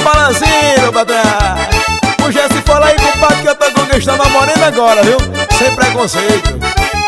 balancinho, meu patrão. Puxa esse fala aí, compadre, que eu tô conquistando a morena agora, viu? Sem preconceito.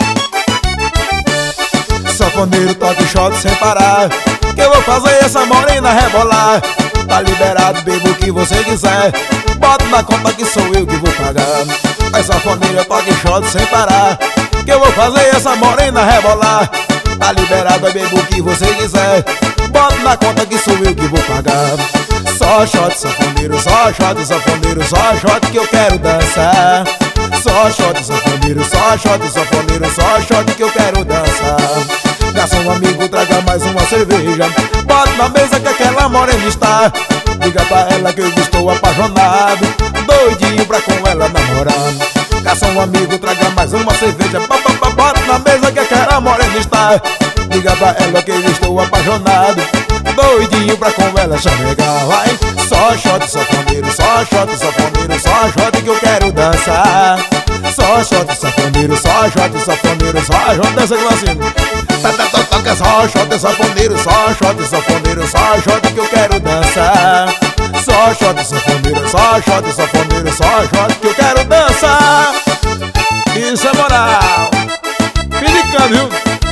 Sanfoneiro, toque shot sem parar, que eu vou fazer essa morena rebolar. Tá liberado, bebo o que você quiser, bota na conta que sou eu que vou pagar. Aí sanfoneiro, toque shot sem parar, que eu vou fazer essa morena rebolar. Tá liberado, bebo o que você quiser, bota na conta que sou eu que vou pagar. Só shot, sanfoneiro, só shot, sanfoneiro, só shot que eu quero dançar. Só shot, sanfoneiro, só shot, sanfoneiro, só shot que eu quero dançar. Garçom amigo, traga mais uma cerveja, bota na mesa que aquela morena está. Diga pra ela que eu estou apaixonado, doidinho pra com ela namorar. Garçom amigo, traga mais uma cerveja, bota na mesa que aquela morena está. Diga pra ela que eu estou apaixonado, doidinho pra com ela chamegar. Vai, só shot, sanfoneiro, só shot, sanfoneiro, só shot que eu quero dançar. Só shot, sanfoneiro, só shot, sanfoneiro, só shot, dança assim. Toca só shot, sanfoneiro, só shot, sanfoneiro, só shot que eu quero dançar. Só shot, sanfoneiro, só shot, sanfoneiro, só shot que eu quero dançar. Isso é moral. Pinicando, viu?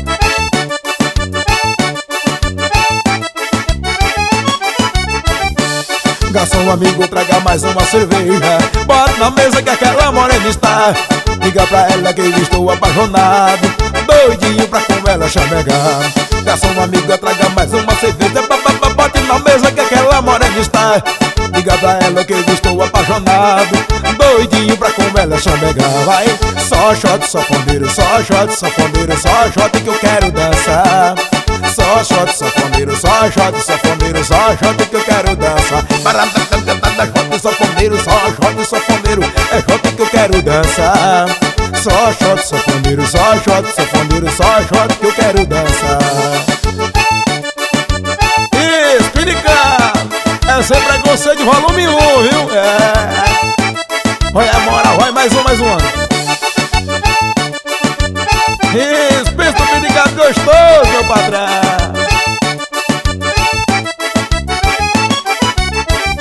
Garçom amigo, traga mais uma cerveja, bota na mesa que aquela morena está. Diga pra ela que eu estou apaixonado, doidinho pra com ela chamegar. Garçom amigo, traga mais uma cerveja, bote na mesa que aquela morena está. Diga pra ela que eu estou apaixonado, doidinho pra com ela chamegar. Vai, só shot, sanfoneiro, só shot, sanfoneiro, só shot que eu quero dançar. Só shot, sanfoneiro, só shot, sanfoneiro, só shot que eu quero dançar. Shot, sanfoneiro, só shot, sanfoneiro, é shot que eu quero dançar. Só shot, sanfoneiro, só shot, sanfoneiro, só shot que eu quero dançar. Isso, pinicando, é sem preconceito, volume 1, viu? É. Olha a moral, vai mais um. Isso, pensa no pinicado gostoso, meu patrão.